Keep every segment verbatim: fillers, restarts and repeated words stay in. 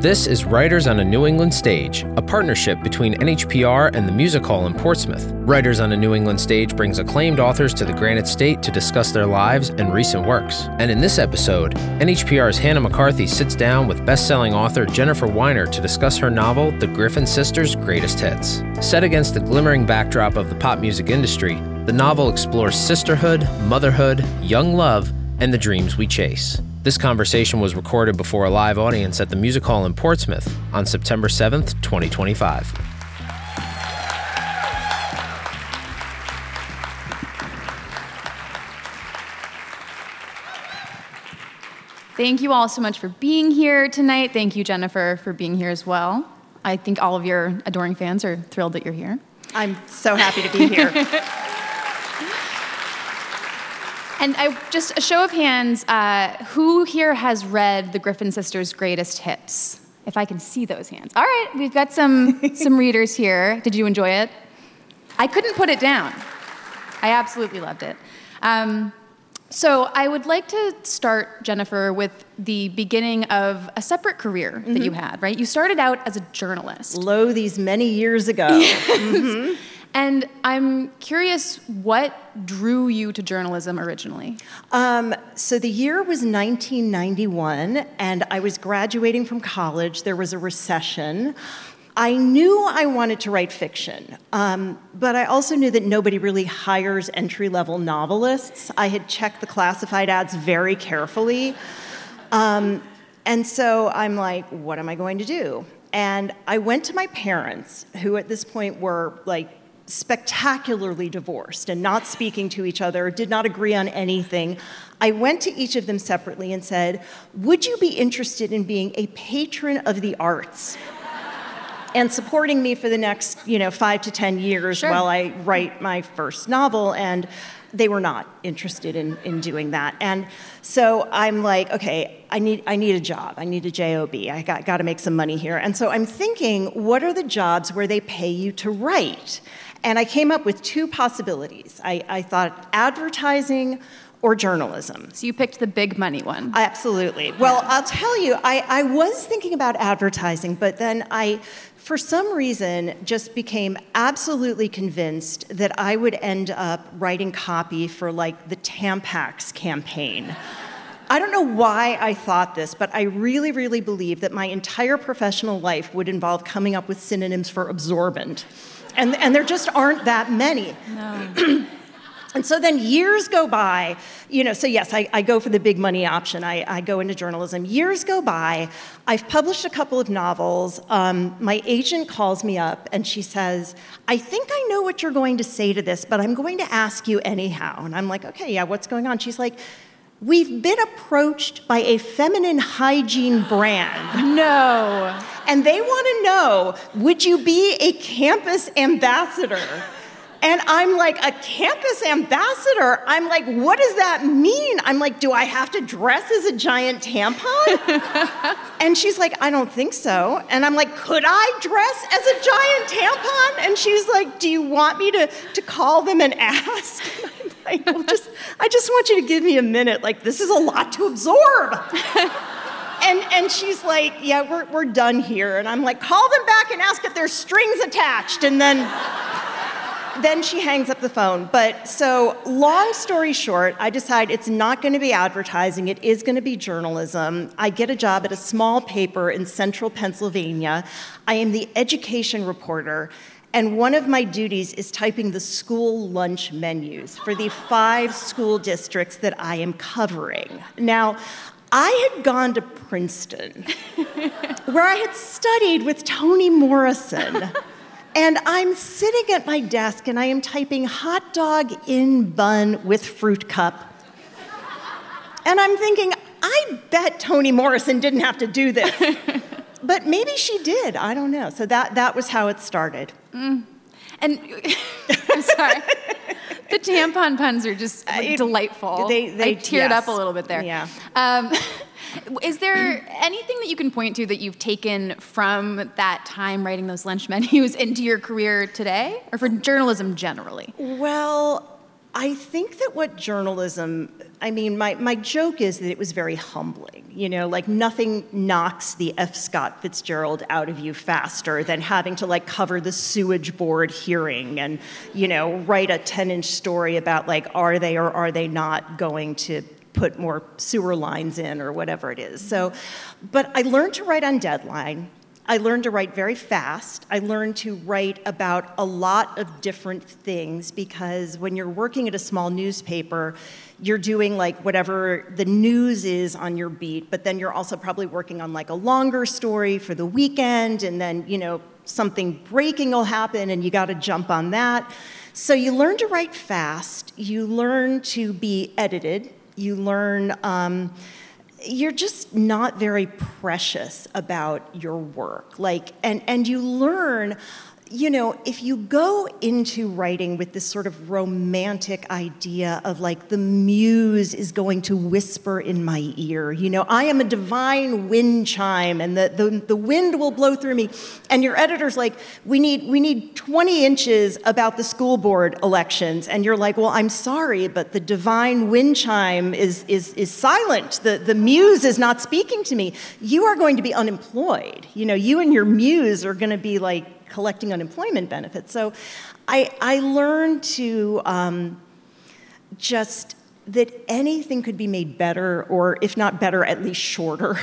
This is Writers on a New England Stage, a partnership between N H P R and the Music Hall in Portsmouth. Writers on a New England Stage brings acclaimed authors to the Granite State to discuss their lives and recent works. And in this episode, N H P R's Hannah McCarthy sits down with best-selling author Jennifer Weiner to discuss her novel, The Griffin Sisters' Greatest Hits. Set against the glimmering backdrop of the pop music industry, the novel explores sisterhood, motherhood, young love, and the dreams we chase. This conversation was recorded before a live audience at the Music Hall in Portsmouth on September seventh, twenty twenty-five. Thank you all so much for being here tonight. Thank you, Jennifer, for being here as well. I think all of your adoring fans are thrilled that you're here. I'm so happy to be here. And I, just a show of hands, uh, who here has read the Griffin Sisters' Greatest Hits? If I can see those hands. All right, we've got some, some readers here. Did you enjoy it? I couldn't put it down. I absolutely loved it. Um, so I would like to start, Jennifer, with the beginning of a separate career mm-hmm. that you had, right? You started out as a journalist. Lo, these many years ago. Yes. Mm-hmm. And I'm curious, what drew you to journalism originally? Um, so the year was nineteen ninety-one, and I was graduating from college. There was a recession. I knew I wanted to write fiction, um, but I also knew that nobody really hires entry-level novelists. I had checked the classified ads very carefully. Um, and so I'm like, what am I going to do? And I went to my parents, who at this point were like, spectacularly divorced and not speaking to each other, did not agree on anything. I went to each of them separately and said, would you be interested in being a patron of the arts and supporting me for the next, you know, five to ten years Sure. while I write my first novel? And they were not interested in, in doing that. And so I'm like, okay, I need I need a job. I need a job. I got, got to make some money here. And so I'm thinking, what are the jobs where they pay you to write? And I came up with two possibilities. I, I thought advertising or journalism. So you picked the big money one. Absolutely. Well, I'll tell you, I, I was thinking about advertising, but then I, for some reason, just became absolutely convinced that I would end up writing copy for, like, the Tampax campaign. I don't know why I thought this, but I really, really believe that my entire professional life would involve coming up with synonyms for absorbent. And, and there just aren't that many. No. And so then years go by, you know, so yes, I, I go for the big money option. I, I go into journalism. Years go by. I've published a couple of novels. Um, my agent calls me up and she says, I think I know what you're going to say to this, but I'm going to ask you anyhow. And I'm like, okay, yeah, what's going on? She's like, we've been approached by a feminine hygiene brand. No. And they want to know, would you be a campus ambassador? And I'm like, a campus ambassador? I'm like, what does that mean? I'm like, do I have to dress as a giant tampon? And she's like, I don't think so. And I'm like, could I dress as a giant tampon? And she's like, do you want me to, to call them and ask? And I'm like, well, just, I just want you to give me a minute. Like, this is a lot to absorb. And and she's like, yeah, we're we're done here. And I'm like, call them back and ask if there's strings attached. And then, then she hangs up the phone. But so long story short, I decide it's not going to be advertising. It is going to be journalism. I get a job at a small paper in central Pennsylvania. I am the education reporter. And one of my duties is typing the school lunch menus for the five school districts that I am covering. Now, I had gone to Princeton, where I had studied with Toni Morrison. And I'm sitting at my desk and I am typing hot dog in bun with fruit cup. And I'm thinking, I bet Toni Morrison didn't have to do this. But maybe she did, I don't know. So that, that was how it started. Mm. And I'm sorry. The tampon puns are just like, it, delightful. They, they, I teared yes. up a little bit there. Yeah. Um, is there anything that you can point to that you've taken from that time writing those lunch menus into your career today, or for journalism generally? Well, I think that what journalism, I mean, my, my joke is that it was very humbling. You know, like nothing knocks the F. Scott Fitzgerald out of you faster than having to like cover the sewage board hearing and, you know, write a ten-inch story about like, are they or are they not going to put more sewer lines in or whatever it is. So, but I learned to write on deadline. I learned to write very fast. I learned to write about a lot of different things because when you're working at a small newspaper, you're doing like whatever the news is on your beat, but then you're also probably working on like a longer story for the weekend, and then, you know, something breaking will happen and you got to jump on that. So you learn to write fast. You learn to be edited. You learn... Um, you're just not very precious about your work. Like, and, and you learn, you know, if you go into writing with this sort of romantic idea of like the muse is going to whisper in my ear, you know, I am a divine wind chime and the, the, the wind will blow through me. And your editor's like, we need, we need twenty inches about the school board elections. And you're like, well, I'm sorry, but the divine wind chime is, is, is silent. The, the muse is not speaking to me. You are going to be unemployed. You know, you and your muse are going to be like, collecting unemployment benefits. So I, I learned to um, just that anything could be made better, or if not better, at least shorter.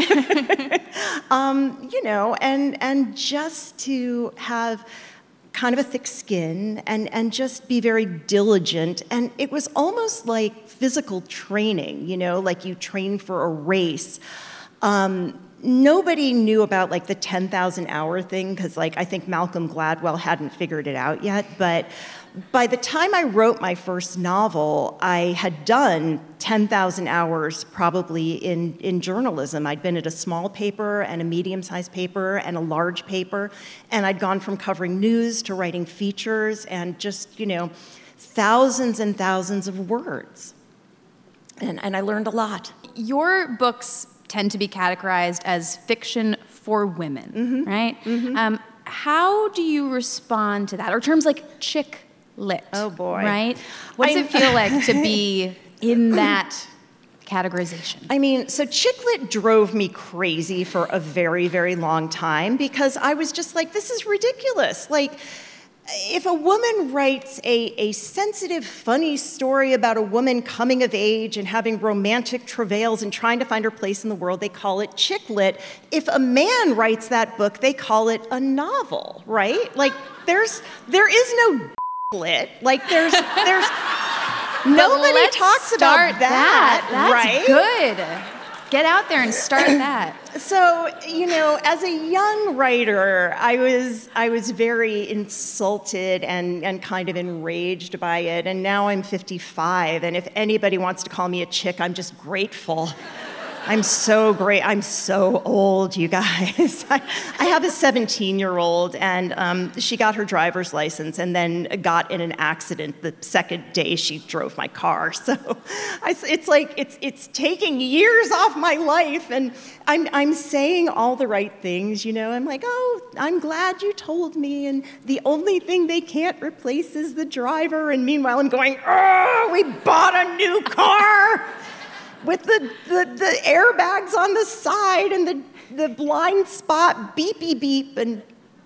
um, you know, and and just to have kind of a thick skin and, and just be very diligent. And it was almost like physical training, you know, like you train for a race. Um, Nobody knew about like the ten thousand hour thing because like I think Malcolm Gladwell hadn't figured it out yet. But by the time I wrote my first novel, I had done ten thousand hours probably in, in journalism. I'd been at a small paper and a medium-sized paper and a large paper. And I'd gone from covering news to writing features and just, you know, thousands and thousands of words. And, and I learned a lot. Your books tend to be categorized as fiction for women, mm-hmm. right? Mm-hmm. Um, how do you respond to that? Or terms like chick lit. Oh, boy. Right? What does I, it feel like to be in that categorization? I mean, so chick lit drove me crazy for a very, very long time because I was just like, this is ridiculous. Like, if a woman writes a, a sensitive, funny story about a woman coming of age and having romantic travails and trying to find her place in the world, they call it chick lit. If a man writes that book, they call it a novel, right? Like, there's, there is no lit. Like, there's, there's, nobody talks about that, that. That's right? Good. Get out there and start that. So, you know, as a young writer, I was I was very insulted and, and kind of enraged by it. And now I'm fifty-five, and if anybody wants to call me a chick, I'm just grateful. I'm so great. I'm so old, you guys. I, I have a seventeen-year-old, and um, she got her driver's license and then got in an accident the second day she drove my car. So I, it's like it's it's taking years off my life, and I'm I'm saying all the right things. You know, I'm like, oh, I'm glad you told me, and the only thing they can't replace is the driver. And meanwhile, I'm going, oh, we bought a new car. With the, the, the airbags on the side and the, the blind spot beepy beep and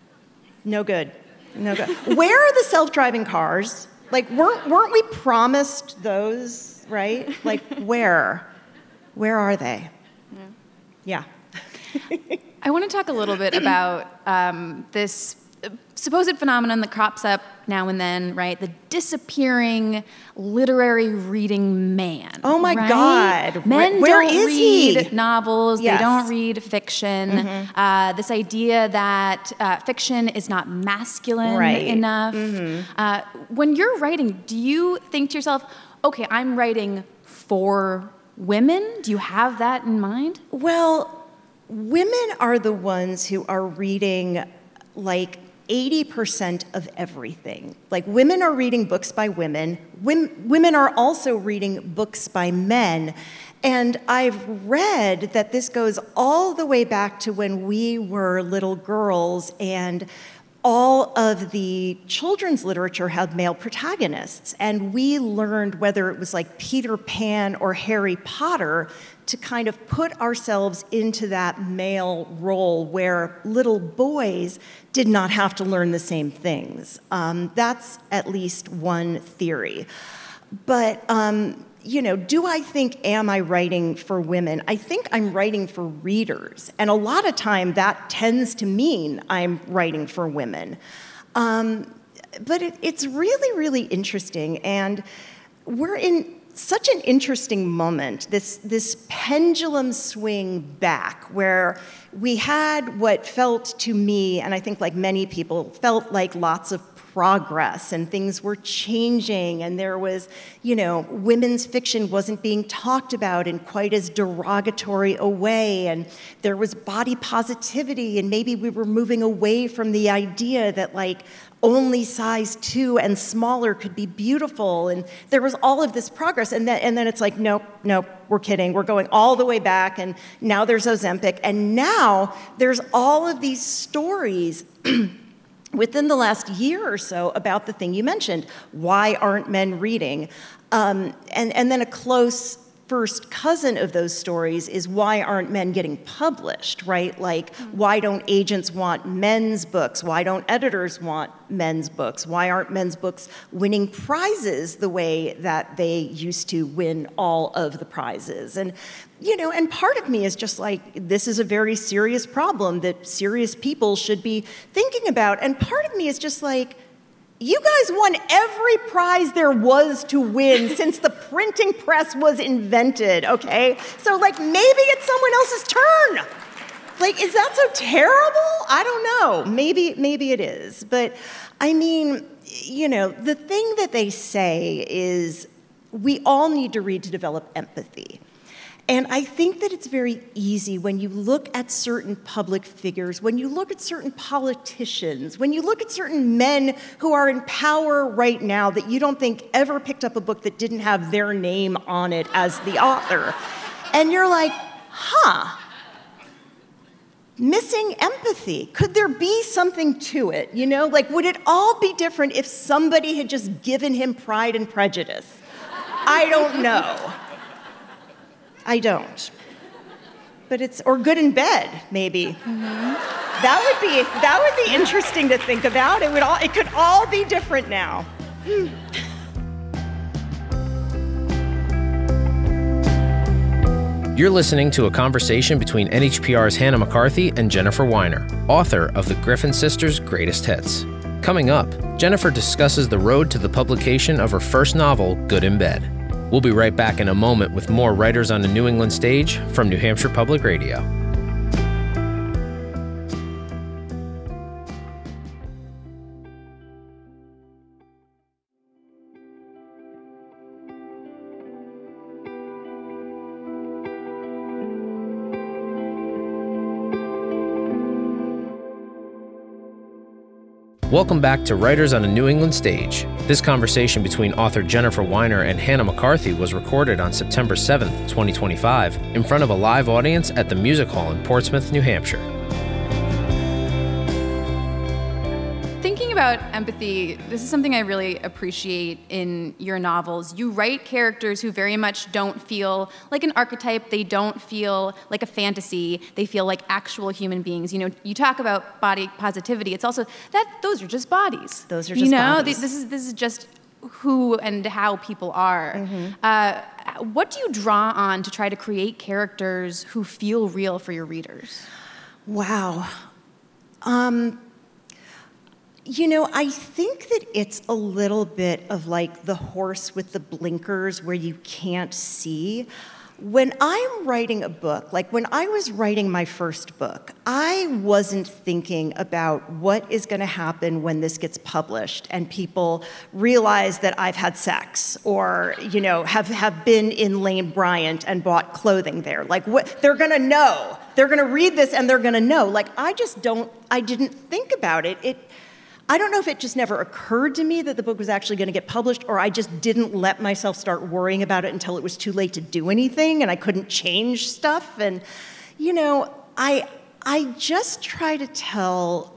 no good, no good. Where are the self-driving cars? Like, weren't, weren't we promised those, right? Like, where? Where are they? Yeah. yeah. I want to talk a little bit about um, this supposed phenomenon that crops up now and then, right? The disappearing literary reading man. Oh my right? God. Men Where don't is read he? novels. Yes. They don't read fiction. Mm-hmm. Uh, this idea that uh, fiction is not masculine right. enough. Mm-hmm. Uh, when you're writing, do you think to yourself, okay, I'm writing for women? Do you have that in mind? Well, women are the ones who are reading like eighty percent of everything. Like, women are reading books by women. Women, women are also reading books by men. And I've read that this goes all the way back to when we were little girls, and all of the children's literature had male protagonists, and we learned, whether it was like Peter Pan or Harry Potter, to kind of put ourselves into that male role where little boys did not have to learn the same things. Um, that's at least one theory. But, um, you know, do I think, am I writing for women? I think I'm writing for readers. And a lot of time that tends to mean I'm writing for women. Um, but it, it's really, really interesting. And we're in such an interesting moment, this, this pendulum swing back, where we had what felt to me, and I think like many people, felt like lots of progress and things were changing, and there was, you know, women's fiction wasn't being talked about in quite as derogatory a way, and there was body positivity, and maybe we were moving away from the idea that like only size two and smaller could be beautiful, and there was all of this progress, and then and then it's like, nope, nope, we're kidding, we're going all the way back, and now there's Ozempic, and now there's all of these stories within the last year or so about the thing you mentioned, why aren't men reading? Um, and, and then a close first cousin of those stories is why aren't men getting published, right? Like, why don't agents want men's books? Why don't editors want men's books? Why aren't men's books winning prizes the way that they used to win all of the prizes? And, you know, and part of me is just like, this is a very serious problem that serious people should be thinking about. And part of me is just like, you guys won every prize there was to win since the printing press was invented, okay? So, like, maybe it's someone else's turn. Like, is that so terrible? I don't know. Maybe, maybe it is. But, I mean, you know, the thing that they say is we all need to read to develop empathy. And I think that it's very easy when you look at certain public figures, when you look at certain politicians, when you look at certain men who are in power right now that you don't think ever picked up a book that didn't have their name on it as the author. And you're like, huh, missing empathy. Could there be something to it? You know, like, would it all be different if somebody had just given him Pride and Prejudice? I don't know. I don't. But it's, or Good in Bed, maybe. Mm-hmm. That would be, that would be interesting to think about. It would all, it could all be different now. Hmm. You're listening to a conversation between N H P R's Hannah McCarthy and Jennifer Weiner, author of the Griffin Sisters' Greatest Hits. Coming up, Jennifer discusses the road to the publication of her first novel, Good in Bed. We'll be right back in a moment with more Writers on the New England Stage from New Hampshire Public Radio. Welcome back to Writers on a New England Stage. This conversation between author Jennifer Weiner and Hannah McCarthy was recorded on September seventh, twenty twenty-five, in front of a live audience at the Music Hall in Portsmouth, New Hampshire. Thinking about empathy, this is something I really appreciate in your novels. You write characters who very much don't feel like an archetype. They don't feel like a fantasy. They feel like actual human beings. You know, you talk about body positivity. It's also that those are just bodies. Those are just you know, bodies. This is this is just who and how people are. Mm-hmm. Uh, what do you draw on to try to create characters who feel real for your readers? Wow. Um, You know, I think that it's a little bit of like the horse with the blinkers where you can't see. When I'm writing a book, like when I was writing my first book, I wasn't thinking about what is going to happen when this gets published and people realize that I've had sex or, you know, have, have been in Lane Bryant and bought clothing there. Like, what they're going to know. They're going to read this and they're going to know. Like, I just don't, I didn't think about it. It I don't know if it just never occurred to me that the book was actually going to get published, or I just didn't let myself start worrying about it until it was too late to do anything and I couldn't change stuff. And, you know, I I just try to tell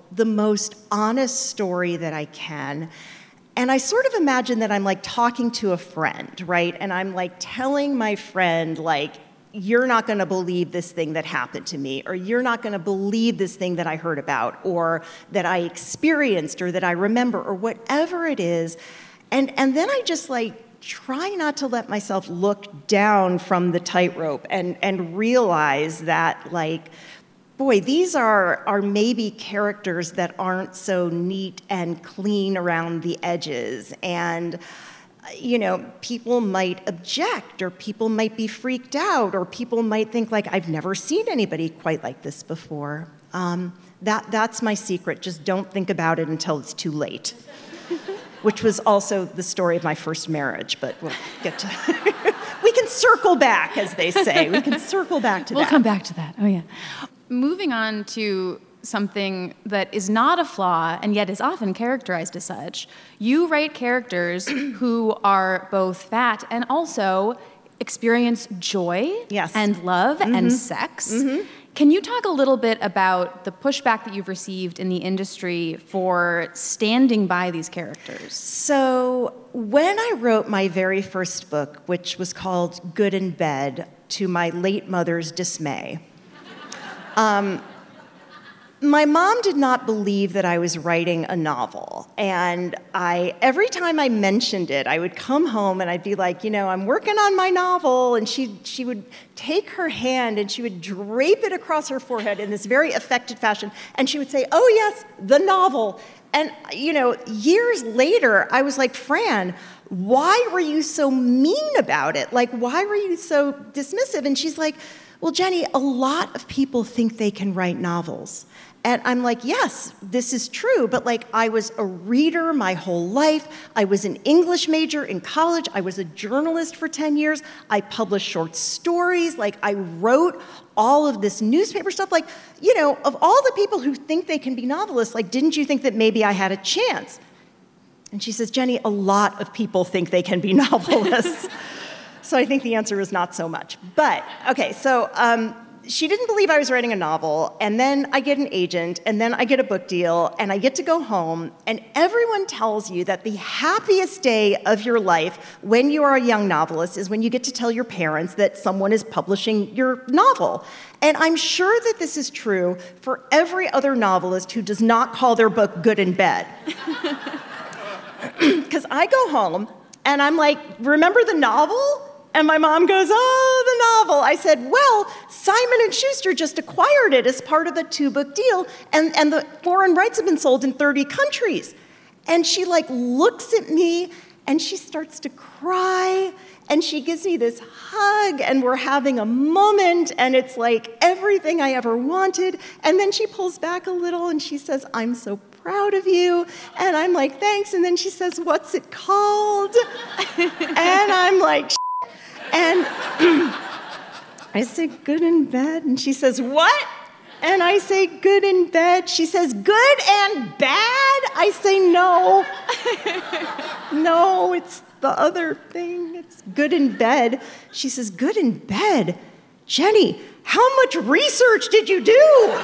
the most honest story that I can. And I sort of imagine that I'm like talking to a friend, right? And I'm like telling my friend, like, you're not going to believe this thing that happened to me, or you're not going to believe this thing that I heard about, or that I experienced, or that I remember, or whatever it is. And, and then I just like try not to let myself look down from the tightrope and, and realize that, like, boy, these are, are maybe characters that aren't so neat and clean around the edges. And, you know, people might object, or people might be freaked out, or people might think, like, I've never seen anybody quite like this before. Um, that, that's my secret. Just don't think about it until it's too late. Which was also the story of my first marriage, but we'll get to we can circle back, as they say. We can circle back to we'll that. We'll come back to that. Oh, yeah. Moving on to something that is not a flaw and yet is often characterized as such. You write characters who are both fat and also experience joy yes. and love mm-hmm. and sex. Mm-hmm. Can you talk a little bit about the pushback that you've received in the industry for standing by these characters? So when I wrote my very first book, which was called Good in Bed, to my late mother's dismay, um, my mom did not believe that I was writing a novel. And I, every time I mentioned it, I would come home and I'd be like, you know, I'm working on my novel. And she, she would take her hand and she would drape it across her forehead in this very affected fashion. And she would say, oh, yes, the novel. And, you know, years later, I was like, Fran, why were you so mean about it? Like, why were you so dismissive? And she's like, well, Jenny, a lot of people think they can write novels. And I'm like, yes, this is true, but like I was a reader my whole life. I was an English major in college. I was a journalist for ten years. I published short stories. Like I wrote all of this newspaper stuff. Like, you know, of all the people who think they can be novelists, like, didn't you think that maybe I had a chance? And she says, Jenny, a lot of people think they can be novelists. So I think the answer is not so much. But, okay, so um, she didn't believe I was writing a novel, and then I get an agent, and then I get a book deal, and I get to go home, and everyone tells you that the happiest day of your life when you are a young novelist is when you get to tell your parents that someone is publishing your novel. And I'm sure that this is true for every other novelist who does not call their book Good in Bed. Because I go home, and I'm like, remember the novel? And my mom goes, oh, the novel. I said, well, Simon and Schuster just acquired it as part of a two-book deal, and, and the foreign rights have been sold in thirty countries. And she, like, looks at me, and she starts to cry, and she gives me this hug, and we're having a moment, and it's like everything I ever wanted. And then she pulls back a little, and she says, I'm so proud of you. And I'm like, thanks. And then she says, what's it called? And I'm like, and I say, Good in Bed. And she says, what? And I say, Good in Bed. She says, good and bad? I say, no. No, it's the other thing. It's Good in Bed. She says, Good in Bed? Jenny, how much research did you do?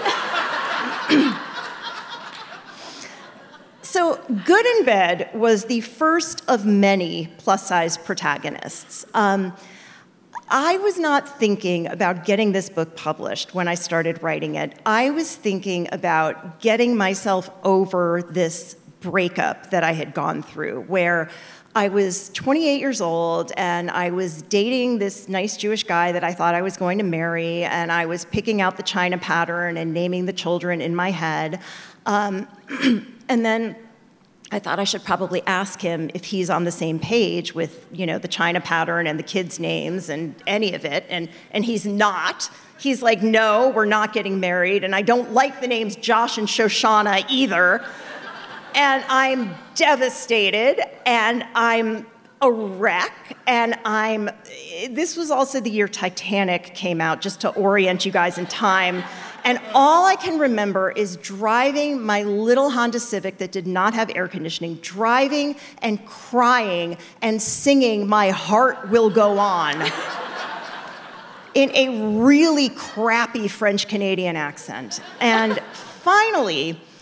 So Good in Bed was the first of many plus-size protagonists. Um, I was not thinking about getting this book published when I started writing it. I was thinking about getting myself over this breakup that I had gone through, where I was twenty-eight years old, and I was dating this nice Jewish guy that I thought I was going to marry, and I was picking out the China pattern and naming the children in my head. Um, and then I thought I should probably ask him if he's on the same page with, you know, the China pattern and the kids' names and any of it, and, and he's not. He's like, no, we're not getting married, and I don't like the names Josh and Shoshana either. And I'm devastated, and I'm a wreck, and I'm, this was also the year Titanic came out, just to orient you guys in time. And all I can remember is driving my little Honda Civic that did not have air conditioning, driving and crying and singing My Heart Will Go On in a really crappy French-Canadian accent. And finally,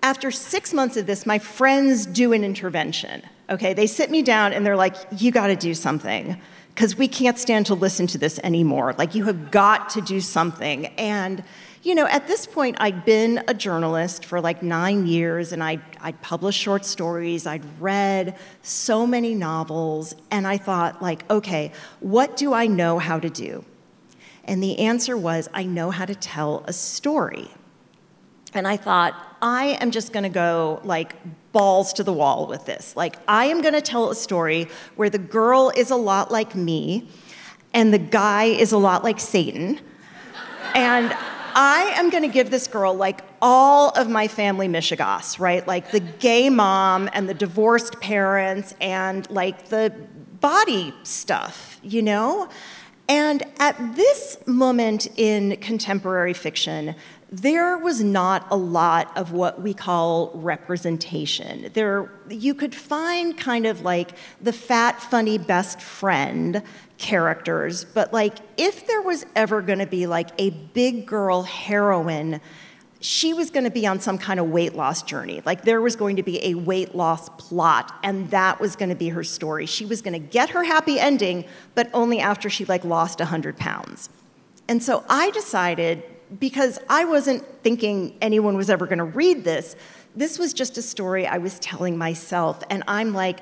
after six months of this, my friends do an intervention, okay? They sit me down and they're like, you gotta do something, because we can't stand to listen to this anymore. Like, you have got to do something. And, you know, at this point, I'd been a journalist for like nine years, and I'd, I'd published short stories, I'd read so many novels, and I thought, like, okay, what do I know how to do? And the answer was, I know how to tell a story. And I thought, I am just gonna go like balls to the wall with this. Like, I am gonna tell a story where the girl is a lot like me, and the guy is a lot like Satan. And I am gonna give this girl like all of my family mishigas, right? Like the gay mom and the divorced parents and like the body stuff, you know? And at this moment in contemporary fiction, there was not a lot of what we call representation. There, you could find kind of like the fat, funny best friend characters, but like if there was ever gonna be like a big girl heroine, she was gonna be on some kind of weight loss journey. Like there was going to be a weight loss plot, and that was gonna be her story. She was gonna get her happy ending, but only after she like lost one hundred pounds. And so I decided, because I wasn't thinking anyone was ever gonna read this, this was just a story I was telling myself, and I'm like,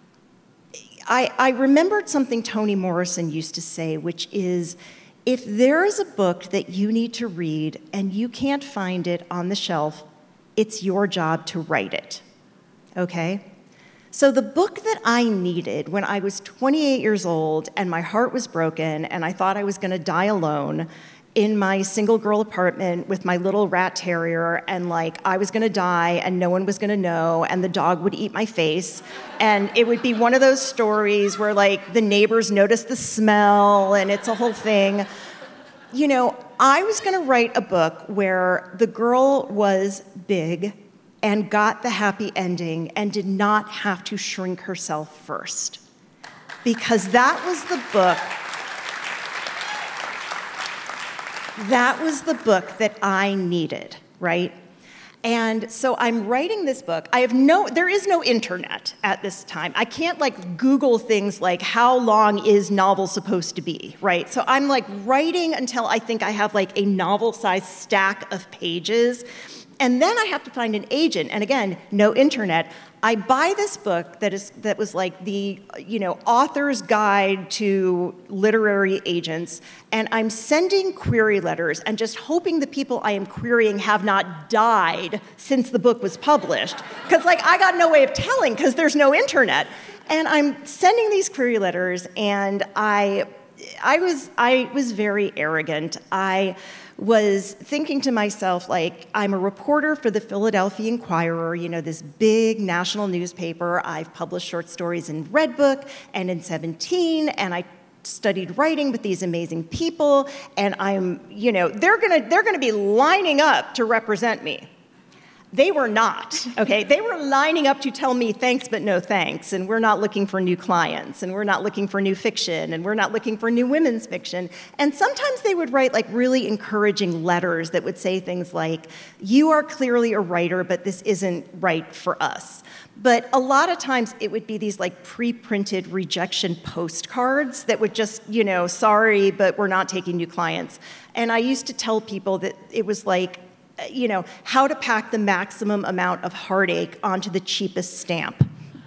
I, I remembered something Toni Morrison used to say, which is, if there is a book that you need to read and you can't find it on the shelf, it's your job to write it, okay? So the book that I needed when I was twenty-eight years old and my heart was broken and I thought I was gonna die alone in my single girl apartment with my little rat terrier, and like I was gonna die and no one was gonna know, and the dog would eat my face, and it would be one of those stories where like the neighbors notice the smell and it's a whole thing. You know, I was gonna write a book where the girl was big and got the happy ending and did not have to shrink herself first. Because that was the book That was the book that I needed, right? And so I'm writing this book. I have no, there is no internet at this time. I can't like Google things like how long is novel supposed to be, right? So I'm like writing until I think I have like a novel-sized stack of pages. And then I have to find an agent. And again, no internet. I buy this book that is that was like the, you know, author's guide to literary agents, and I'm sending query letters and just hoping the people I am querying have not died since the book was published. Because like I got no way of telling because there's no internet. And I'm sending these query letters, and I I was I was very arrogant. I was thinking to myself, like, I'm a reporter for the Philadelphia Inquirer, you know, this big national newspaper. I've published short stories in Redbook and in seventeen, and I studied writing with these amazing people, and I'm, you know, they're gonna, they're gonna be lining up to represent me. They were not, okay? They were lining up to tell me thanks but no thanks, and we're not looking for new clients, and we're not looking for new fiction, and we're not looking for new women's fiction. And sometimes they would write like really encouraging letters that would say things like, you are clearly a writer, but this isn't right for us. But a lot of times it would be these like pre-printed rejection postcards that would just, you know, sorry, but we're not taking new clients. And I used to tell people that it was like, you know, how to pack the maximum amount of heartache onto the cheapest stamp.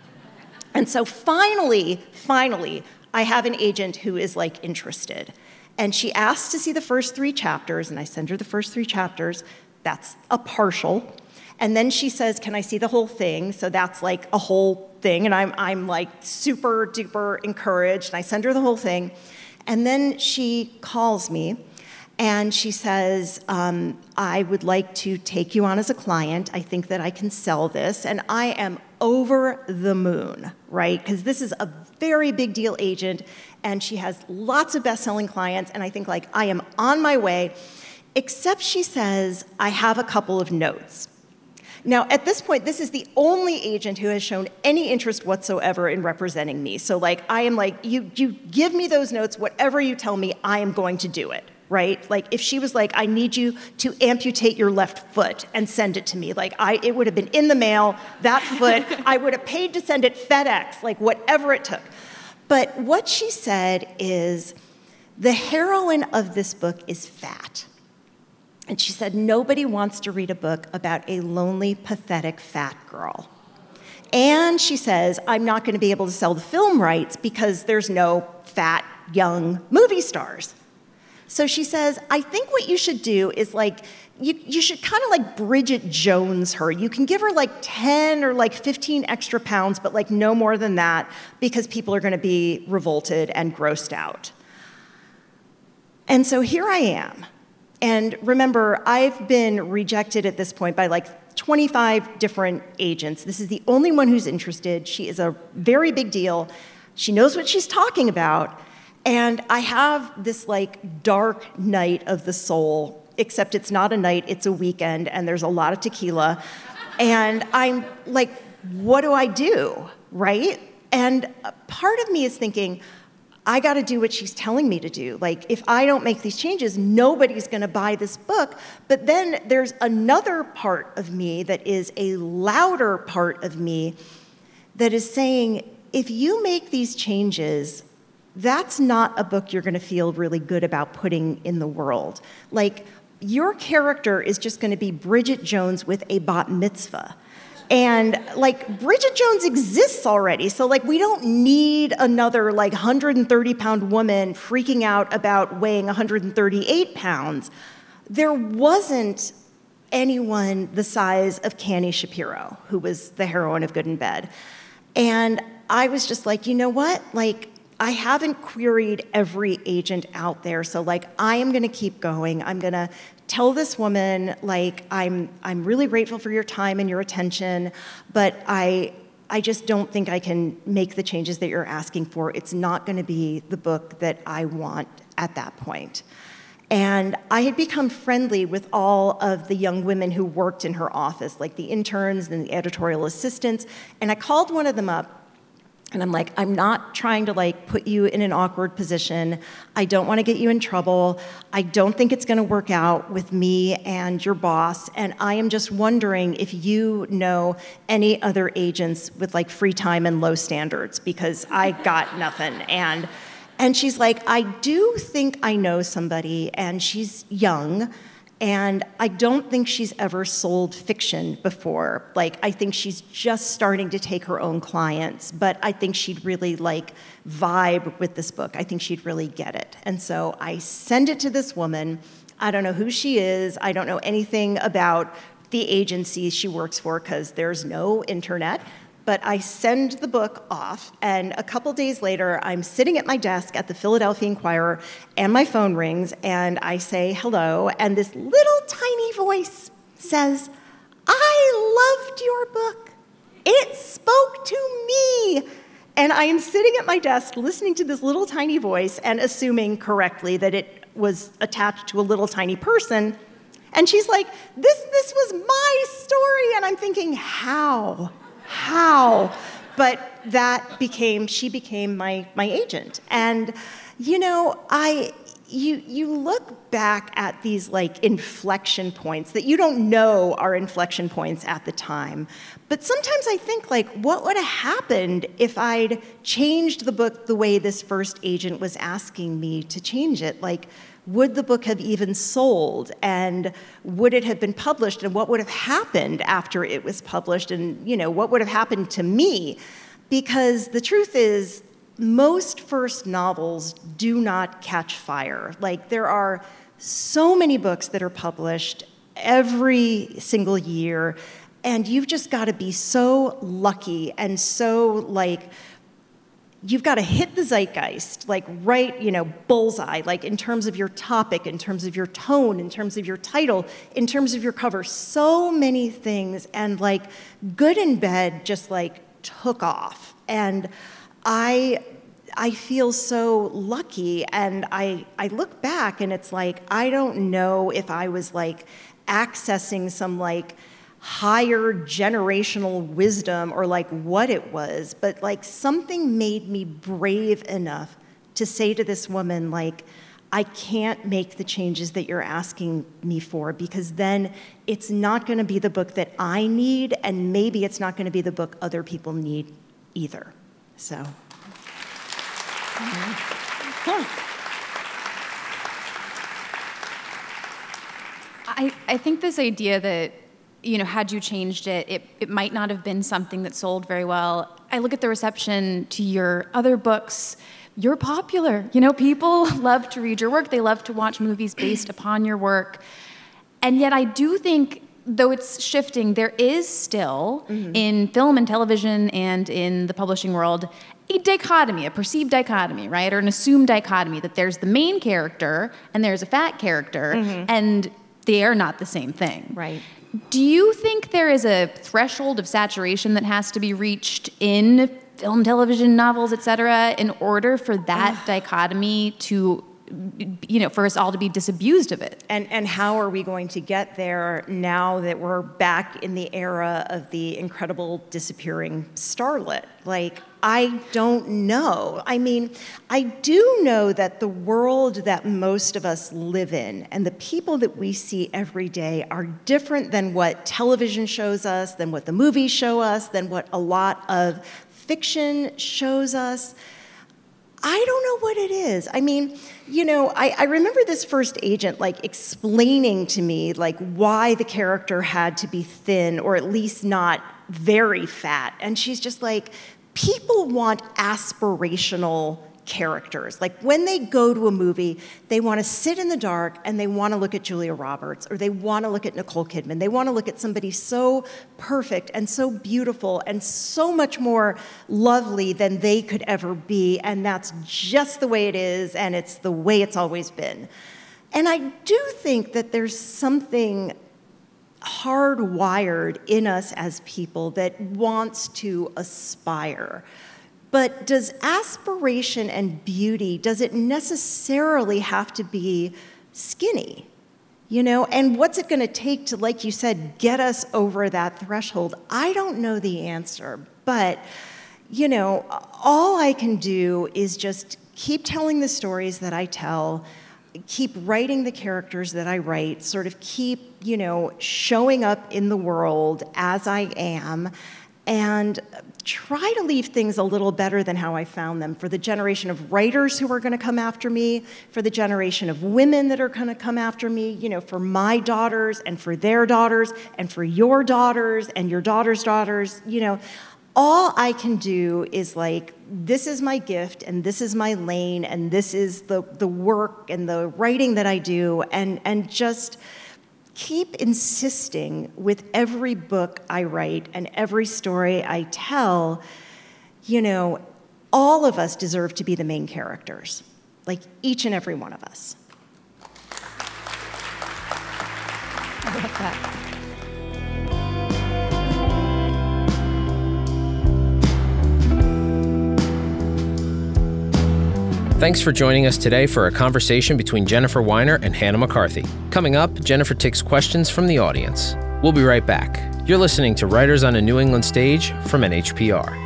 And so finally, finally, I have an agent who is like interested. And she asks to see the first three chapters, and I send her the first three chapters. That's a partial. And then she says, can I see the whole thing? So that's like a whole thing. And I'm, I'm like super duper encouraged. And I send her the whole thing. And then she calls me. And she says, um, I would like to take you on as a client. I think that I can sell this. And I am over the moon, right? Because this is a very big deal agent, and she has lots of best-selling clients, and I think, like, I am on my way, except she says, I have a couple of notes. Now, at this point, this is the only agent who has shown any interest whatsoever in representing me. So, like, I am like, you, you give me those notes, whatever you tell me, I am going to do it. right? Like if she was like, I need you to amputate your left foot and send it to me, like I, it would have been in the mail, that foot, I would have paid to send it FedEx, like whatever it took. But what she said is, the heroine of this book is fat. And she said, nobody wants to read a book about a lonely, pathetic, fat girl. And she says, I'm not going to be able to sell the film rights because there's no fat, young movie stars. So she says, I think what you should do is like, you, you should kind of like Bridget Jones her. You can give her like ten or like fifteen extra pounds, but like no more than that, because people are going to be revolted and grossed out. And so here I am. And remember, I've been rejected at this point by like twenty-five different agents. This is the only one who's interested. She is a very big deal. She knows what she's talking about. And I have this like dark night of the soul, except it's not a night, it's a weekend, and there's a lot of tequila. And I'm like, what do I do, right? And part of me is thinking, I got to do what she's telling me to do. Like, if I don't make these changes, nobody's going to buy this book. But then there's another part of me that is a louder part of me that is saying, if you make these changes, that's not a book you're going to feel really good about putting in the world. Like, your character is just going to be Bridget Jones with a bat mitzvah. And like Bridget Jones exists already, so like we don't need another like one hundred thirty pound woman freaking out about weighing one hundred thirty-eight pounds. There wasn't anyone the size of Canny Shapiro, who was the heroine of Good in Bed. And I was just like, you know what? Like, I haven't queried every agent out there, so like I am gonna keep going. I'm gonna tell this woman, like, I'm I'm really grateful for your time and your attention, but I I just don't think I can make the changes that you're asking for. It's not gonna be the book that I want at that point. And I had become friendly with all of the young women who worked in her office, like the interns and the editorial assistants, and I called one of them up. And I'm like, I'm not trying to like put you in an awkward position. I don't want to get you in trouble. I don't think it's going to work out with me and your boss. And I am just wondering if you know any other agents with like free time and low standards, because I got nothing. And and she's like, I do think I know somebody, and she's young. And I don't think she's ever sold fiction before. Like, I think she's just starting to take her own clients, but I think she'd really like vibe with this book. I think she'd really get it. And so I send it to this woman. I don't know who she is. I don't know anything about the agency she works for because there's no internet. But I send the book off, and a couple days later, I'm sitting at my desk at the Philadelphia Inquirer, and my phone rings, and I say hello, and this little tiny voice says, I loved your book. It spoke to me. And I am sitting at my desk listening to this little tiny voice and assuming correctly that it was attached to a little tiny person. And she's like, this, this was my story. And I'm thinking, how? How? But that became, she became my, my agent. And, you know, I, you, you look back at these like inflection points that you don't know are inflection points at the time. But sometimes I think like, what would have happened if I'd changed the book the way this first agent was asking me to change it? Like, would the book have even sold, and would it have been published, and what would have happened after it was published, and you know what would have happened to me? Because the truth is, most first novels do not catch fire. Like, there are so many books that are published every single year, and you've just got to be so lucky and so like you've got to hit the zeitgeist, like right, you know, bullseye, like in terms of your topic, in terms of your tone, in terms of your title, in terms of your cover, so many things. And like Good in Bed just like took off. And I I feel so lucky. And I, I look back and it's like, I don't know if I was like accessing some like higher generational wisdom or like what it was, but like something made me brave enough to say to this woman, like, I can't make the changes that you're asking me for, because then it's not going to be the book that I need, and maybe it's not going to be the book other people need either. So. Huh. I, I think this idea that, you know, had you changed it, it, it might not have been something that sold very well. I look at the reception to your other books. You're popular. You know, people love to read your work. They love to watch movies based upon your work. And yet I do think, though it's shifting, there is still, mm-hmm. in film and television and in the publishing world, a dichotomy, a perceived dichotomy, right? Or an assumed dichotomy that there's the main character and there's a fat character, mm-hmm. and they are not the same thing. Right. Do you think there is a threshold of saturation that has to be reached in film, television, novels, et cetera, in order for that uh, dichotomy to, you know, for us all to be disabused of it? And and how are we going to get there now that we're back in the era of the incredible disappearing starlet? Like, I don't know. I mean, I do know that the world that most of us live in and the people that we see every day are different than what television shows us, than what the movies show us, than what a lot of fiction shows us. I don't know what it is. I mean, you know, I, I remember this first agent, like, explaining to me, like, why the character had to be thin or at least not very fat. And she's just like, people want aspirational characters. Like, when they go to a movie, they want to sit in the dark and they want to look at Julia Roberts, or they want to look at Nicole Kidman. They want to look at somebody so perfect and so beautiful and so much more lovely than they could ever be, and that's just the way it is, and it's the way it's always been. And I do think that there's something hardwired in us as people that wants to aspire. But does aspiration and beauty, does it necessarily have to be skinny? You know, and what's it going to take to, like you said, get us over that threshold? I don't know the answer, but, you know, all I can do is just keep telling the stories that I tell, keep writing the characters that I write, sort of keep, you know, showing up in the world as I am, and try to leave things a little better than how I found them for the generation of writers who are going to come after me, for the generation of women that are going to come after me, you know, for my daughters and for their daughters and for your daughters and your daughters' daughters. You know, all I can do is, like, this is my gift and this is my lane and this is the, the work and the writing that I do, and, and just keep insisting with every book I write and every story I tell, you know, all of us deserve to be the main characters, like each and every one of us. I love that. Thanks for joining us today for a conversation between Jennifer Weiner and Hannah McCarthy. Coming up, Jennifer takes questions from the audience. We'll be right back. You're listening to Writers on a New England Stage from N H P R.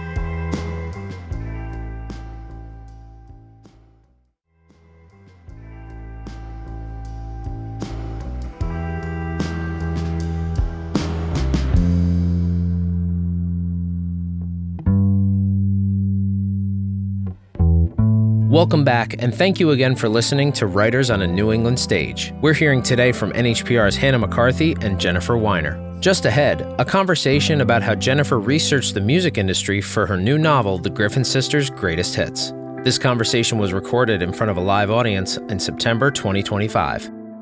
Welcome back, and thank you again for listening to Writers on a New England Stage. We're hearing today from N H P R's Hannah McCarthy and Jennifer Weiner. Just ahead, a conversation about how Jennifer researched the music industry for her new novel, The Griffin Sisters' Greatest Hits. This conversation was recorded in front of a live audience in September twenty twenty-five.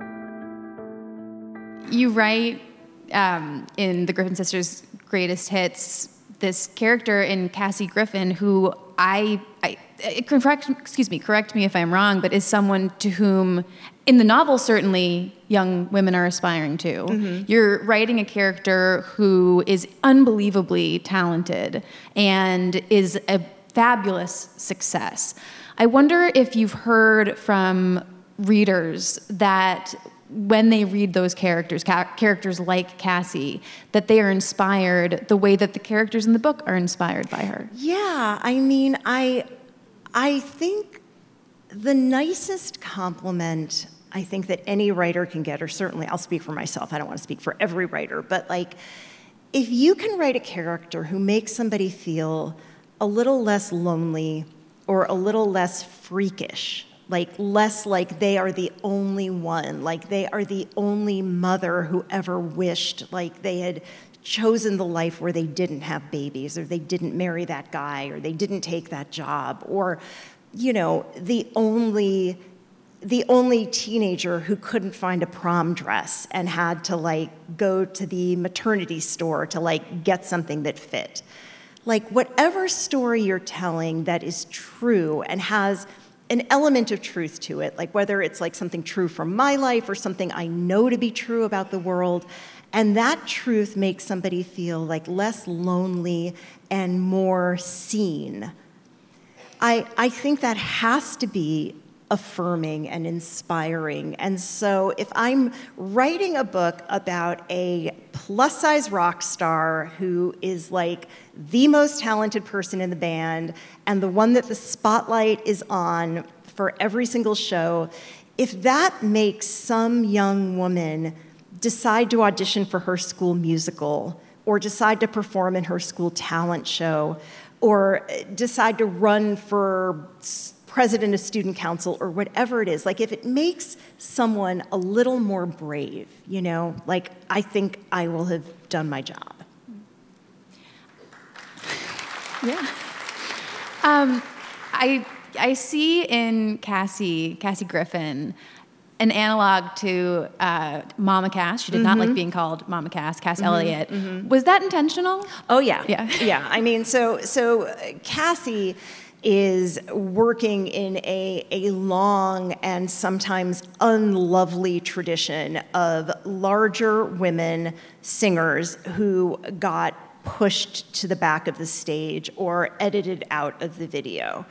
You write um, in The Griffin Sisters' Greatest Hits this character in Cassie Griffin who I, I correct, excuse me, correct me if I'm wrong, but is someone to whom, in the novel certainly, young women are aspiring to. Mm-hmm. You're writing a character who is unbelievably talented and is a fabulous success. I wonder if you've heard from readers that when they read those characters, ca- characters like Cassie, that they are inspired the way that the characters in the book are inspired by her. Yeah, I mean, I, I think the nicest compliment I think that any writer can get, or certainly I'll speak for myself, I don't want to speak for every writer, but like, if you can write a character who makes somebody feel a little less lonely or a little less freakish, like less like they are the only one, like they are the only mother who ever wished like they had chosen the life where they didn't have babies, or they didn't marry that guy, or they didn't take that job, or, you know, the only the only teenager who couldn't find a prom dress and had to like go to the maternity store to like get something that fit. Like whatever story you're telling that is true and has an element of truth to it, like whether it's like something true from my life or something I know to be true about the world, and that truth makes somebody feel like less lonely and more seen. I, I think that has to be affirming and inspiring. And so if I'm writing a book about a plus-size rock star who is like the most talented person in the band and the one that the spotlight is on for every single show, if that makes some young woman decide to audition for her school musical or decide to perform in her school talent show or decide to run for president of student council or whatever it is, like if it makes someone a little more brave, you know, like I think I will have done my job. Yeah. Um, I I see in Cassie, Cassie Griffin, an analog to uh, Mama Cass. She did mm-hmm. not like being called Mama Cass, Cass mm-hmm. Elliot. Mm-hmm. Was that intentional? Oh yeah. Yeah. Yeah. I mean, so so Cassie is working in a, a long and sometimes unlovely tradition of larger women singers who got pushed to the back of the stage or edited out of the video.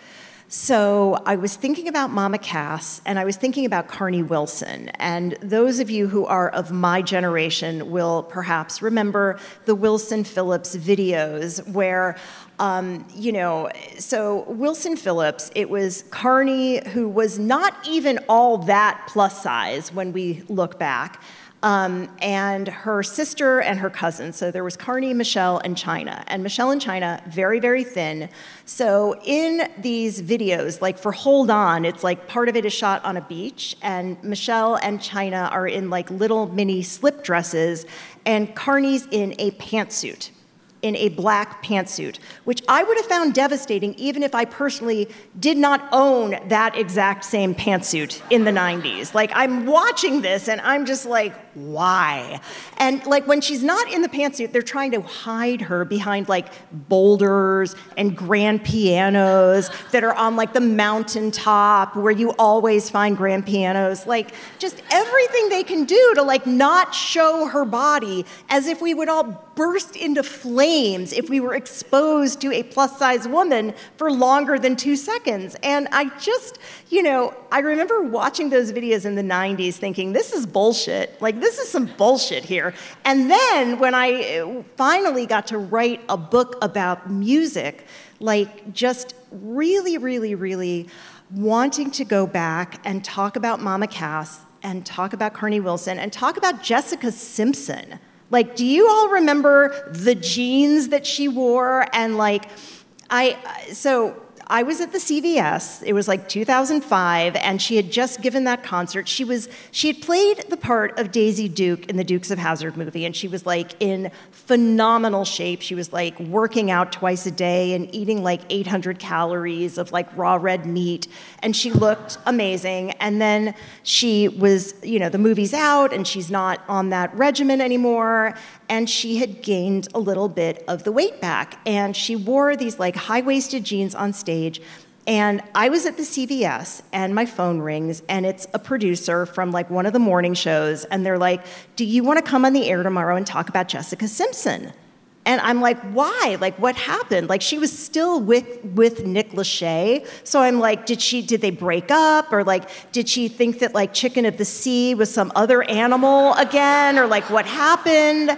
So I was thinking about Mama Cass, and I was thinking about Carnie Wilson. And those of you who are of my generation will perhaps remember the Wilson Phillips videos where, um, you know, so Wilson Phillips, it was Carnie, who was not even all that plus size when we look back, Um, and her sister and her cousin. So there was Carnie, Michelle, and China. And Michelle and China, very, very thin. So in these videos, like for Hold On, it's like part of it is shot on a beach, and Michelle and China are in like little mini slip dresses, and Carnie's in a pantsuit, in a black pantsuit, which I would have found devastating even if I personally did not own that exact same pantsuit in the nineties. Like, I'm watching this and I'm just like, why? And like when she's not in the pantsuit, they're trying to hide her behind like boulders and grand pianos that are on like the mountaintop where you always find grand pianos. Like, just everything they can do to like not show her body, as if we would all burst into flames if we were exposed to a plus-size woman for longer than two seconds. And I just, you know, I remember watching those videos in the nineties thinking, this is bullshit. Like, this is some bullshit here. And then when I finally got to write a book about music, like just really, really, really wanting to go back and talk about Mama Cass and talk about Carnie Wilson and talk about Jessica Simpson. Like, do you all remember the jeans that she wore? And like, I, so I was at the C V S, it was like two thousand five, and she had just given that concert. She was, she had played the part of Daisy Duke in the Dukes of Hazzard movie, and she was like in phenomenal shape. She was like working out twice a day and eating like eight hundred calories of like raw red meat, and she looked amazing. And then she was, you know, the movie's out, and she's not on that regimen anymore, and she had gained a little bit of the weight back, and she wore these like high-waisted jeans on stage. And I was at the C V S, and my phone rings, and it's a producer from like one of the morning shows, and they're like, do you want to come on the air tomorrow and talk about Jessica Simpson? And I'm like, why? Like, what happened? Like, she was still with with Nick Lachey. So I'm like, did she, did they break up? Or like, did she think that like Chicken of the Sea was some other animal again? Or like, what happened?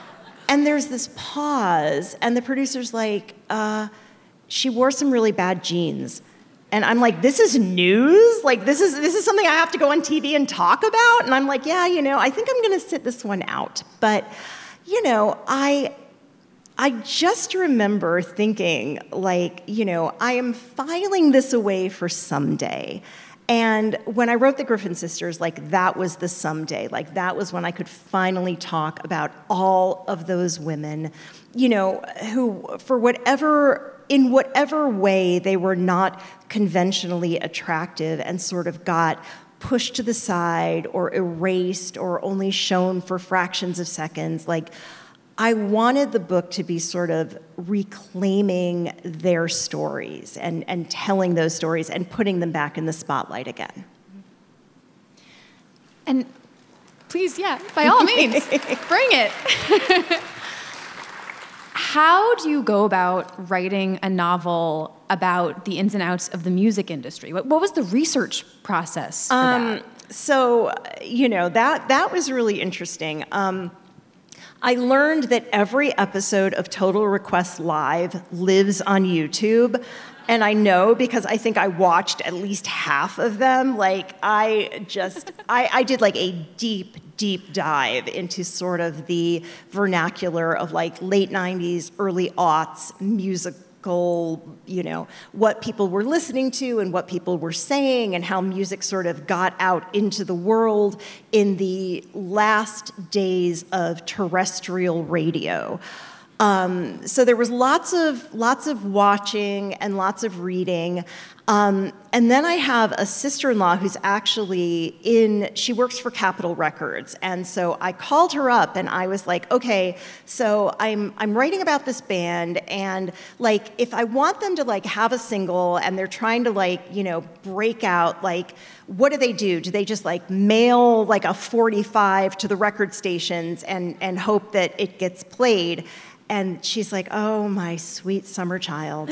And there's this pause, and the producer's like, uh, she wore some really bad jeans. And I'm like, this is news? Like, this is this is something I have to go on T V and talk about? And I'm like, yeah, you know, I think I'm going to sit this one out. But, you know, I I just remember thinking, like, you know, I am filing this away for someday. And when I wrote The Griffin Sisters, like, that was the someday. Like, that was when I could finally talk about all of those women, you know, who, for whatever, in whatever way they were not conventionally attractive and sort of got pushed to the side or erased or only shown for fractions of seconds. Like, I wanted the book to be sort of reclaiming their stories and, and telling those stories and putting them back in the spotlight again. And please, yeah, by all means, bring it. How do you go about writing a novel about the ins and outs of the music industry? What, what was the research process for um, that? So, you know, that, that was really interesting. Um, I learned that every episode of Total Request Live lives on YouTube. And I know because I think I watched at least half of them. Like, I just, I, I did like a deep, deep dive into sort of the vernacular of like late nineties, early aughts musical, you know, what people were listening to and what people were saying and how music sort of got out into the world in the last days of terrestrial radio. Um, so there was lots of lots of watching and lots of reading. Um, and then I have a sister-in-law who's actually in, she works for Capitol Records. And so I called her up and I was like, okay, so I'm I'm writing about this band, and like if I want them to like have a single and they're trying to like, you know, break out, like what do they do? Do they just like mail like a forty-five to the record stations and and hope that it gets played? And she's like, oh, my sweet summer child.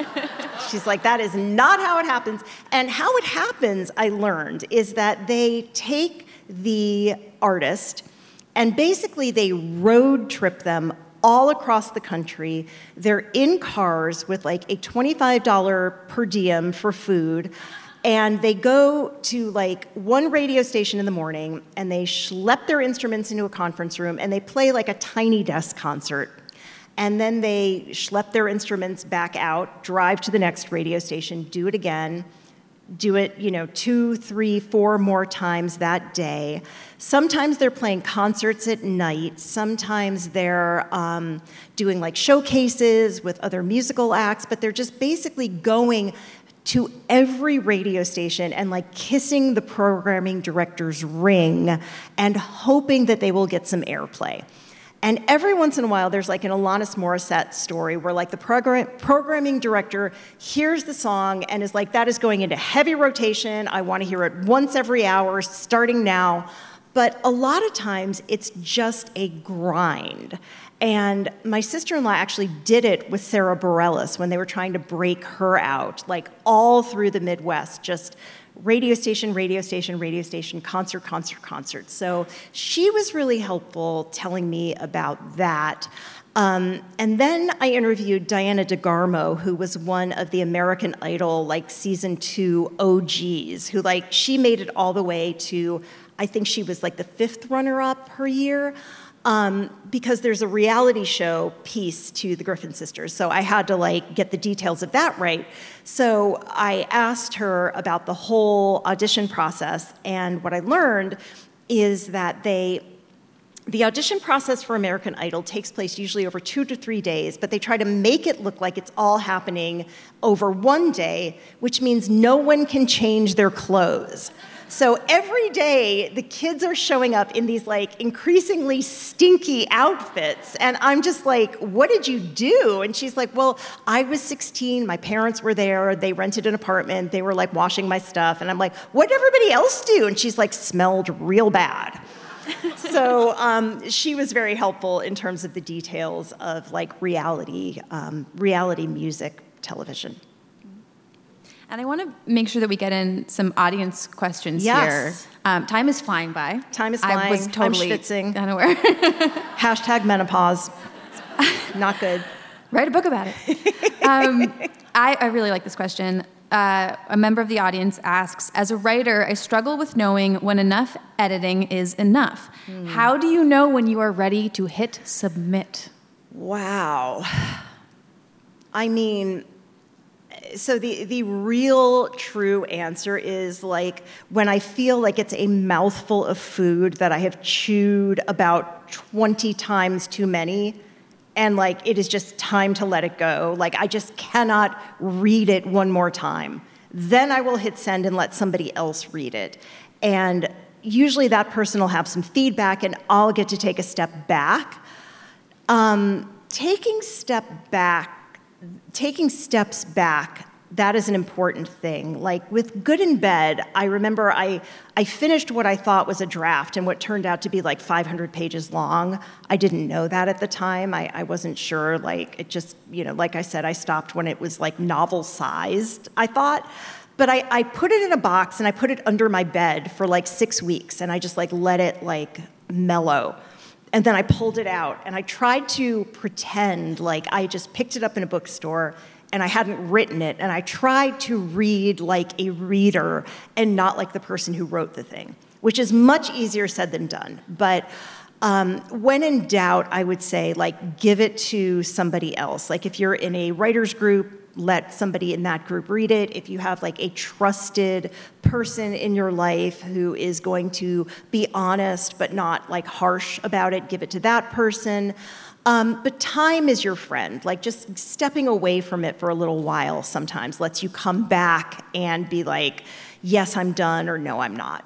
She's like, that is not how it happens. And how it happens, I learned, is that they take the artist and basically they road trip them all across the country. They're in cars with like a twenty-five dollars per diem for food. And they go to like one radio station in the morning and they schlep their instruments into a conference room and they play like a tiny desk concert. And then they schlep their instruments back out, drive to the next radio station, do it again, do it, you know, two, three, four more times that day. Sometimes they're playing concerts at night. Sometimes they're um, doing like showcases with other musical acts, but they're just basically going to every radio station and like kissing the programming director's ring and hoping that they will get some airplay. And every once in a while, there's like an Alanis Morissette story where like the program, programming director hears the song and is like, that is going into heavy rotation. I want to hear it once every hour, starting now. But a lot of times, it's just a grind. And my sister-in-law actually did it with Sarah Bareilles when they were trying to break her out, like all through the Midwest, just radio station, radio station, radio station, concert, concert, concert. So she was really helpful telling me about that. Um, and then I interviewed Diana DeGarmo, who was one of the American Idol, like season two O Gs, who like, she made it all the way to, I think she was like the fifth runner-up per year. Um, because there's a reality show piece to the Griffin Sisters, so I had to like get the details of that right. So I asked her about the whole audition process, and what I learned is that they, the audition process for American Idol takes place usually over two to three days, but they try to make it look like it's all happening over one day, which means no one can change their clothes. So every day, the kids are showing up in these like increasingly stinky outfits. And I'm just like, what did you do? And she's like, well, I was sixteen, my parents were there, they rented an apartment, they were like washing my stuff. And I'm like, what did everybody else do? And she's like, smelled real bad. So um, she was very helpful in terms of the details of like reality, um, reality music television. And I want to make sure that we get in some audience questions yes. here. Um, time is flying by. Time is flying. I was totally I'm schwitzing. unaware. Hashtag menopause. Not good. Write a book about it. um, I, I really like this question. uh, a member of the audience asks, as a writer, I struggle with knowing when enough editing is enough. Mm. How do you know when you are ready to hit submit? Wow. I mean, so the, the real true answer is like when I feel like it's a mouthful of food that I have chewed about twenty times too many, and like it is just time to let it go. Like I just cannot read it one more time. Then I will hit send and let somebody else read it. And usually that person will have some feedback and I'll get to take a step back. Um, taking step back Taking steps back, that is an important thing. Like with Good in Bed, I remember I, I finished what I thought was a draft and what turned out to be like five hundred pages long. I didn't know that at the time. I, I wasn't sure. Like it just, you know, like I said, I stopped when it was like novel-sized, I thought. But I, I put it in a box and I put it under my bed for like six weeks and I just like let it like mellow. And then I pulled it out, and I tried to pretend like I just picked it up in a bookstore and I hadn't written it, and I tried to read like a reader and not like the person who wrote the thing, which is much easier said than done. But um, when in doubt, I would say, like, give it to somebody else. Like, if you're in a writer's group, let somebody in that group read it. If you have like a trusted person in your life who is going to be honest but not like harsh about it, give it to that person. Um, but time is your friend. Like just stepping away from it for a little while sometimes lets you come back and be like, yes, I'm done, or no, I'm not.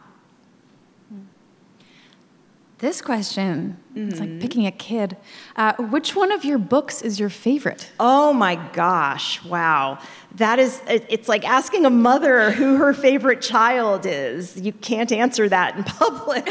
This question, mm-hmm. It's like picking a kid. Uh, which one of your books is your favorite? Oh my gosh, wow. That is, it's like asking a mother who her favorite child is. You can't answer that in public.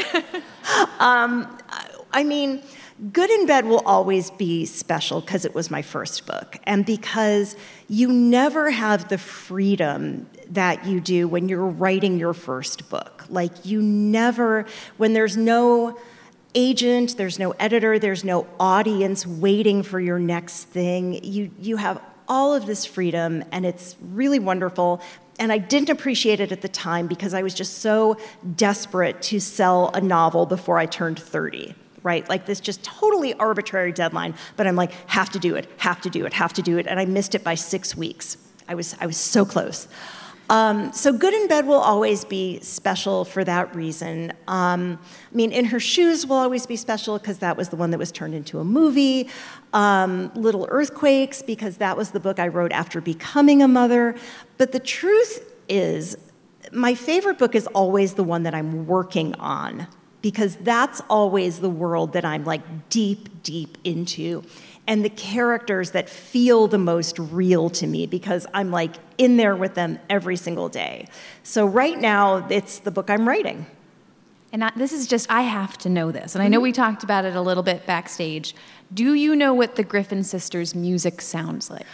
um, I mean, Good in Bed will always be special because it was my first book and because you never have the freedom that you do when you're writing your first book. Like you never, when there's no agent, there's no editor, there's no audience waiting for your next thing. You you have all of this freedom, and it's really wonderful. And I didn't appreciate it at the time because I was just so desperate to sell a novel before I turned thirty, right? Like this just totally arbitrary deadline, but I'm like, have to do it, have to do it, have to do it, and I missed it by six weeks. I was I was so close. Um, so Good in Bed will always be special for that reason. Um, I mean, In Her Shoes will always be special because that was the one that was turned into a movie. Um, Little Earthquakes, because that was the book I wrote after becoming a mother. But the truth is, my favorite book is always the one that I'm working on, because that's always the world that I'm like deep, deep into. And the characters that feel the most real to me because I'm like in there with them every single day. So right now, it's the book I'm writing. And I, this is just, I have to know this. And I know we talked about it a little bit backstage. Do you know what the Griffin sisters' music sounds like?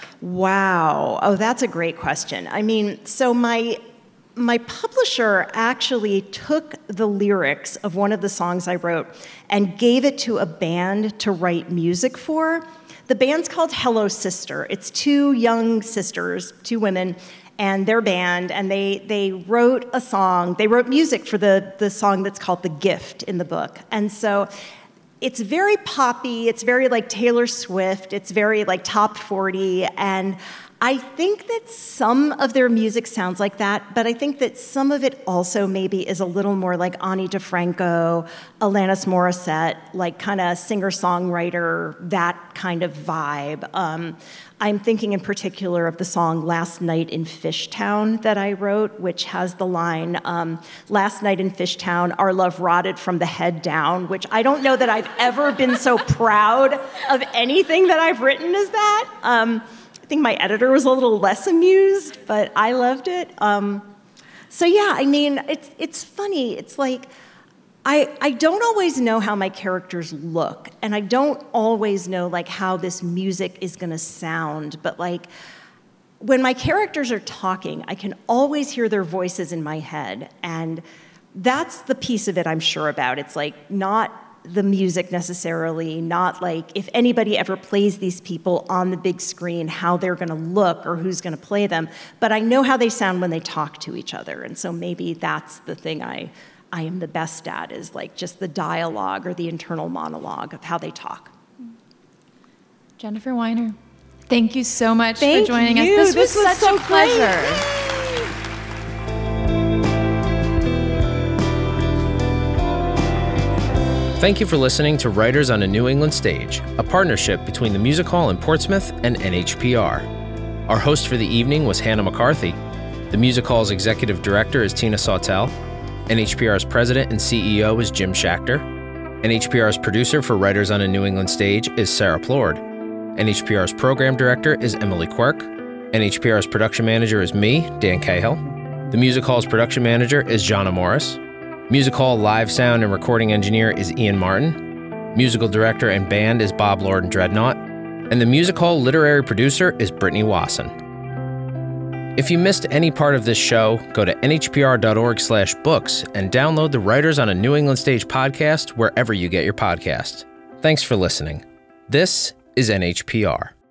Wow. Oh, that's a great question. I mean, so my my publisher actually took the lyrics of one of the songs I wrote and gave it to a band to write music for. The band's called Hello Sister. It's two young sisters, two women, and their band, and they they wrote a song. They wrote music for the, the song that's called The Gift in the book. And so it's very poppy, it's very like Taylor Swift, it's very like top forty, and I think that some of their music sounds like that, but I think that some of it also maybe is a little more like Ani DeFranco, Alanis Morissette, like kind of singer-songwriter, that kind of vibe. Um, I'm thinking in particular of the song Last Night in Fishtown that I wrote, which has the line, um, Last night in Fishtown, our love rotted from the head down, which I don't know that I've ever been so proud of anything that I've written as that. Um, I think my editor was a little less amused, but I loved it. Um, so yeah, I mean, it's it's funny. It's like, I, I don't always know how my characters look, and I don't always know like how this music is gonna sound, but like when my characters are talking, I can always hear their voices in my head, and that's the piece of it I'm sure about. It's like not the music necessarily, not like if anybody ever plays these people on the big screen, how they're going to look or who's going to play them. But I know how they sound when they talk to each other. And so maybe that's the thing I, I am the best at, is like just the dialogue or the internal monologue of how they talk. Jennifer Weiner, thank you so much Thank for joining you. us. This, This was, was such so a pleasure. great. Thank you for listening to Writers on a New England Stage, a partnership between the Music Hall in Portsmouth and N H P R. Our host for the evening was Hannah McCarthy. The Music Hall's executive director is Tina Sawtelle. N H P R's president and C E O is Jim Schachter. N H P R's producer for Writers on a New England Stage is Sarah Plord. N H P R's program director is Emily Quirk. N H P R's production manager is me, Dan Cahill. The Music Hall's production manager is Jonna Morris. Music Hall live sound and recording engineer is Ian Martin. Musical director and band is Bob Lord and Dreadnought. And the Music Hall literary producer is Brittany Wasson. If you missed any part of this show, go to N H P R dot org slash books and download the Writers on a New England Stage podcast wherever you get your podcasts. Thanks for listening. This is N H P R.